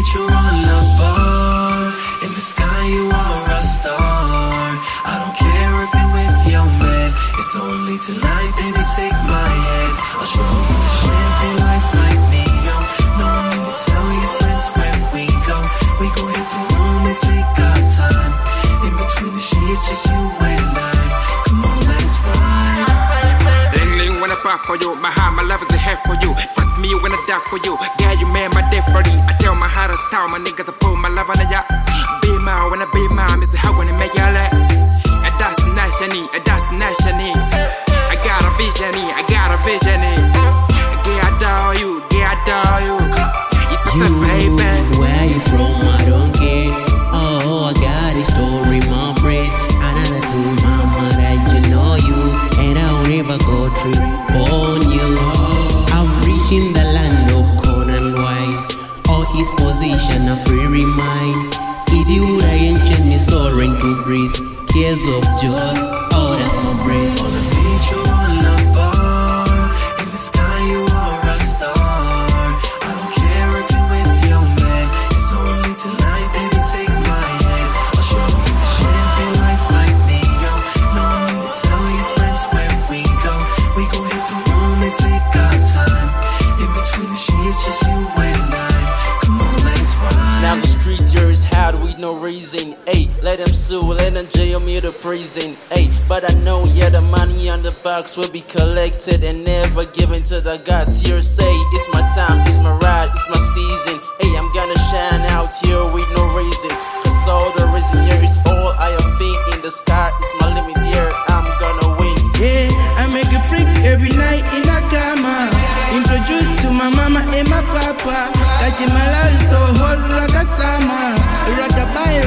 beach or on the bar, in the sky you are a star. I don't care if you're with your man, it's only tonight, baby, take my hand. I'll show you a champagne life like Neo. No need to tell your friends when we go. We gon' hit the room and take our time. In between the sheets, just you and I. Come on, let's ride. Ling ling when I pop for you, my heart, my love is a head for you. Trust me when I die for you, girl, you made my day for you. I tell my heart to start, my niggas to pull my love on the yacht. Be my when I be mine, Mr. How when I make you laugh. And that's the night I need, and that's the night I need. I got a vision, I got a vision. Girl, I adore you, girl, I adore you. It's a You, baby. where you from? I don't care. Oh, I got a story, my brace. And I told mama that you know you, and I'll never go trip on you. I'm reaching the land of corn and wine. All his position, a free remind. It would ancient me soaring to breeze. Tears of joy, oh, that's my breath. On the beach or on the bar, in the sky you are a star. I don't care if you're with your man, it's only tonight, baby, take my hand. I'll show you a champagne life like Neo. No need to tell your friends when we go. We gon' hit the room and take our time. In between the sheets, just you and I. Come on, let's ride. Now the streets here is hard with no reason. Ayy, let them sue, let them jail me to prison. Ayy, but I know, yeah, the money on the box will be collected and never given to the gods. Here say, it's my time, it's my ride, it's my season. Ayy, I'm gonna shine out here with no reason. Cause all the reason here is all I have been. In the sky, it's my limit here, I'm gonna win. Yeah, I make a freak every night in a cama. Introduced to my mama and my papa. Catching my life so hot like a summer. Rockabye,